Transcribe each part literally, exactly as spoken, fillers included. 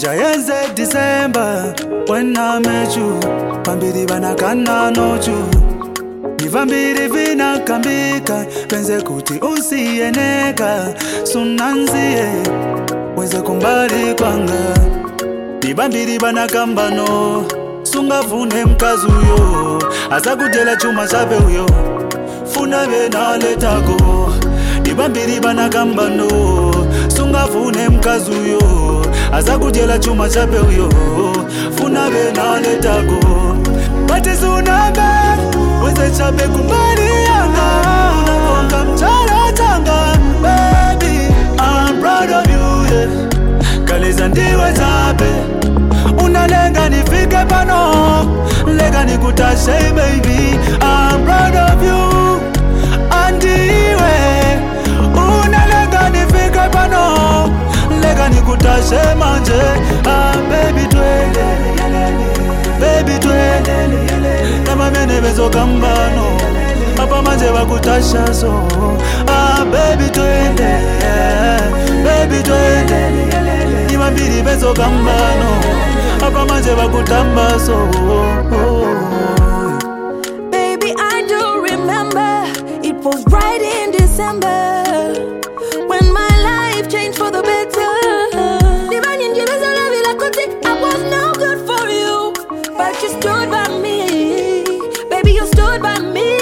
Tijayenze December when I met you. Pambiri banakana noju. Nivambiri vina kambika. Penze kuti usiyeneka. Sunanzie weze kumbali kwanga. Nivambiri banakambano. Sungavune mkazu yo. Asa kujela chuma chape uyo. Funa vena letako. Nivambiri banakambano. Sungavune mkazu yo. Asa kujela chuma chape uyo. Funa vena letako. Bati sunanga weze chape kumbali yanga. Unakonga mchara tanga. Baby, I'm proud of you, yeah. Kaleza ndiwe chape. Unalenga nifike pano. Lega nikutashe baby. I'm proud of you. Andiwe. Unalenga nifike pano. Lega nikutashe manje. Ah baby twende. Baby twende. Kama mene bezo kambano. Papa manje wakutasha so. Ah baby twende. Baby twende. Nimambiri bezo kambano. Papa manje wakutamba so. Baby, I do remember. It was right in December when my life changed for the better. I was no good for you, but you stood by me. Baby, you stood by me.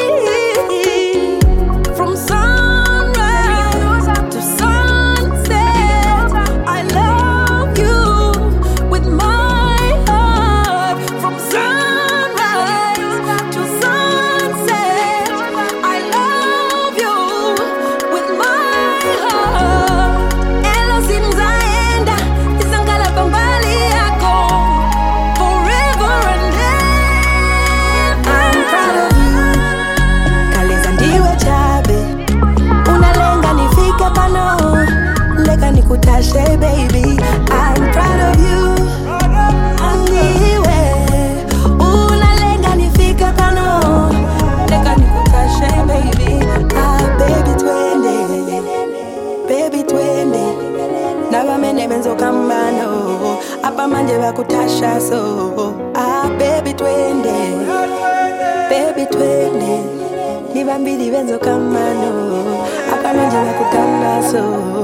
From sunrise to sunset, I love you with my heart. From sunrise to sunset, I love you with my heart. Elo simzaenda, isangala pambali yako forever and ever. I'm proud of you. Kaleza ndiwe chabe. Unalenga nifike pano. Lega nikutashe baby. I'm proud of you. Andiwe. Unalenga nifike pano. Lega nikutashe baby. Ah baby twende. Baby twende. Naba mene benzo kambano. Apa manje wakutasha so. Ah baby twende. Baby twende. Nibambiri benzo kambano. Apa manje wakutamba so.